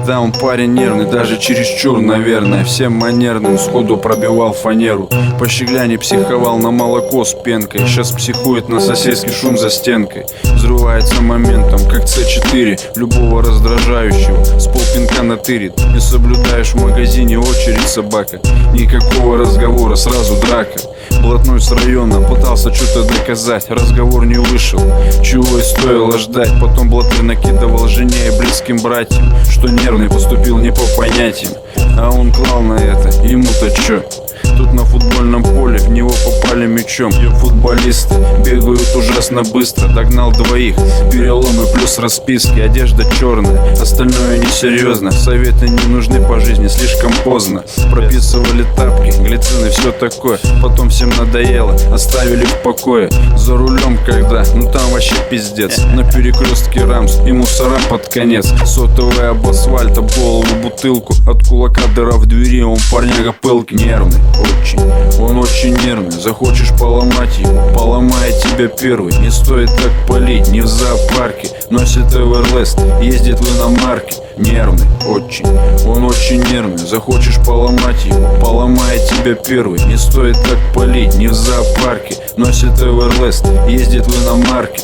Да, он парень нервный, даже чересчур, наверное. Всем манерным сходу пробивал фанеру. По щегляне психовал на молоко с пенкой. Сейчас психует на соседский шум за стенкой. Взрывается моментом, как С4. Любого раздражающего с полпинка натырит. Не соблюдаешь в магазине очередь, собака. Никакого разговора, сразу драка. Блатной с района пытался что-то доказать. Разговор не вышел, чего и стоило ждать. Потом блатной накидывал жене и близким братьям, что нервный поступил не по понятиям. А он клал на это, ему-то чё? Тут на футбольном поле в него попали мячом. Футболисты бегают ужасно быстро. Догнал двоих, переломы плюс расписки. Одежда черная, остальное несерьезно. Советы не нужны по жизни, слишком поздно. Прописывали тапки, глицины, все такое. Потом всем надоело, оставили в покое. За рулем когда, ну там вообще пиздец. На перекрестке рамс и мусора под конец. Сотовый об асфальт, об голову бутылку. От кулака дыра в двери, он парняга пылки. Нервный очень, он очень нервный. Захочешь поломать его, поломает тебя первый. Не стоит так палить, не в зоопарке. Носит Эверлест, ездит в иномарке. Нервный очень, он очень нервный. Захочешь поломать его, поломает тебя первый. Не стоит так палить, не в зоопарке. Носит Эверлест, ездит в иномарке.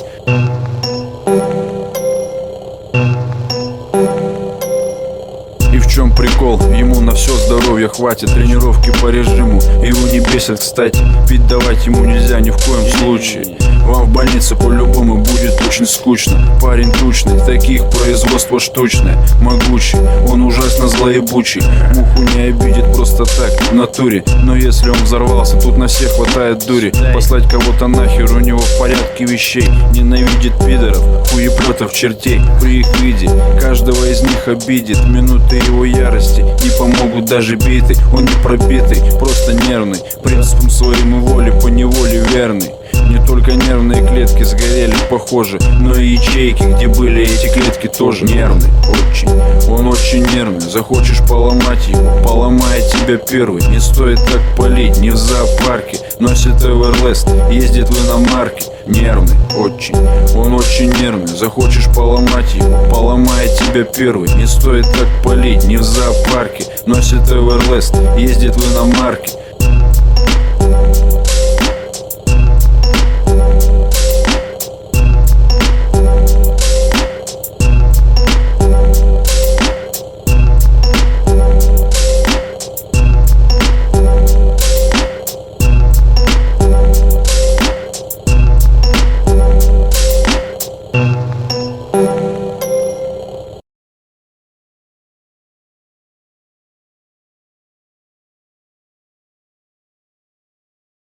И в чем прикол? Ему на все здоровье хватит. Тренировки по режиму его не бесит, кстати. Пить давать ему нельзя ни в коем случае. Вам в больнице по-любому будет очень скучно. Парень тучный, таких производство штучное. Могучий, он ужасно злоебучий. Муху не обидит просто так, в натуре. Но если он взорвался, тут на всех хватает дури. Послать кого-то нахер, у него в порядке вещей. Ненавидит пидоров, хуеплетов, чертей. При их виде каждого из них обидит. Минуты его ярости не помогут даже биты. Он не пробитый, просто нервный. Принципом своим и воле по неволе верный. Не только нервные клетки сгорели, похоже, но и ячейки, где были эти клетки, тоже. Нервный очень, он очень нервный. Захочешь поломать его, поломает тебя первый. Не стоит так палить, не в зоопарке. Носит Эверлест, ездит в иномарке. Нервный очень, он очень нервный. Захочешь поломать его, поломает тебя первый. Не стоит так палить, не в зоопарке. Носит Эверлест, ездит в иномарке.